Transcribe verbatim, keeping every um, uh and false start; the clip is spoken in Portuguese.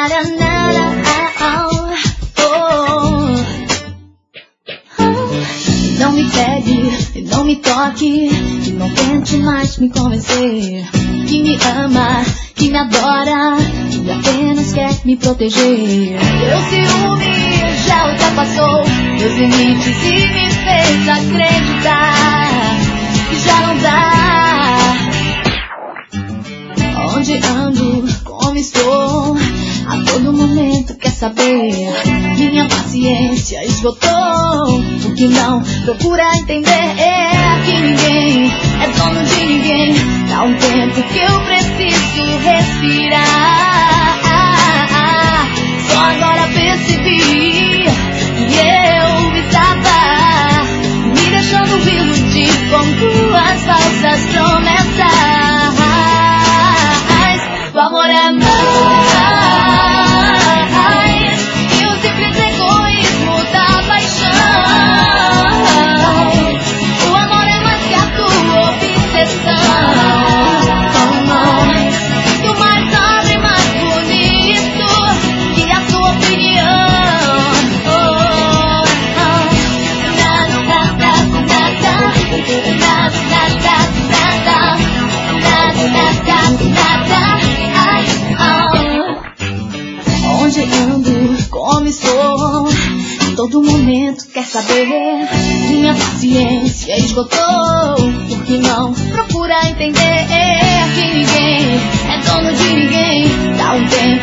nara, nara, oh, oh. Não me pegue, não me toque, e não tente mais me convencer que me ama, que me adora, que apenas quer me proteger. Meu ciúme já ultrapassou meus limites e me fez acreditar que já não dá. Onde ando, como estou, a todo momento quer saber. Minha paciência esgotou, o que não procura entender é que ninguém é dono de ninguém. Dá um tempo que eu preciso respirar. Só agora percebi que eu estava me deixando iludir com tuas falsas promessas. O amor é mais que o simples egoísmo da paixão. O amor é mais que a tua obsessão. Que o mais nobre e mais bonito que a tua opinião. Oh, oh. Nada, nada, nada, nada, nada, nada, nada, nada. Onde ando, como estou, a todo momento quer saber. Minha paciência esgotou, porque não procura entender que ninguém é dono de ninguém. Dá um tempo